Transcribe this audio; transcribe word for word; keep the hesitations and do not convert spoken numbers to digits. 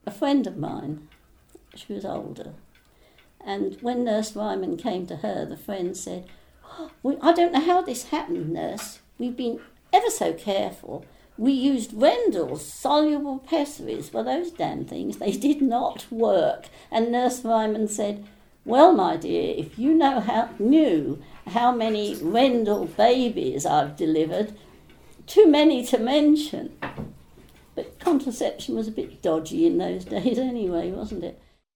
a friend of mine. She was older. And when Nurse Ryman came to her, the friend said, oh, we, I don't know how this happened, Nurse. We've been ever so careful. We used Rendell's soluble pessaries. Well, those damn things, they did not work. And Nurse Ryman said, well, my dear, if you know how knew how many Rendell babies I've delivered, too many to mention. But contraception was a bit dodgy in those days anyway, wasn't it?